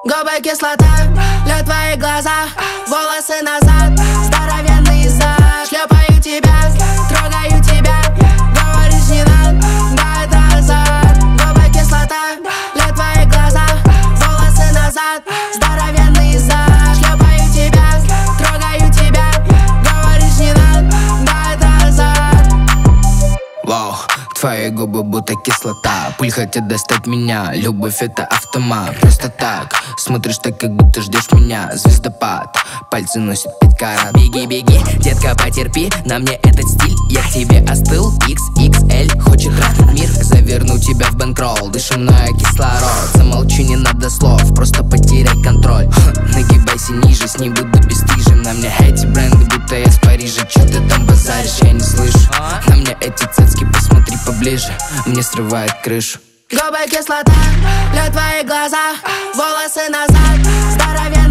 Губы кислота, лед в твоих глазах, волосы назад, здоровенный зад. Шлепаю тебя, трогаю тебя, говоришь не надо, да это азарт. Губы кислота, лед в твоих глазах, волосы назад, здоровенный зад. Шлепаю тебя, трогаю тебя, говоришь не надо, да это азарт. Вау, твои губы будто кислота. Пыль хотят достать меня, любовь это автомат. Просто так, смотришь так, как будто ждешь меня. Звездопад, пальцы носят 5 карат. Беги, беги, детка, потерпи, на мне этот стиль. Я к тебе остыл, XXL, хочет трахнуть мир. Заверну тебя в бэнкролл, дыши мной кислород. Замолчи, не надо слов, просто потеряй контроль. Нагибайся ниже, с ней буду бесстыжим. На мне эти бренды, будто я с Парижа. Чё ты там базаришь, я не слышу. На мне эти цацки, посмотри поближе, мне срывает крышу. Губы кислота, лед в твоих глазах, волосы назад, здоровенный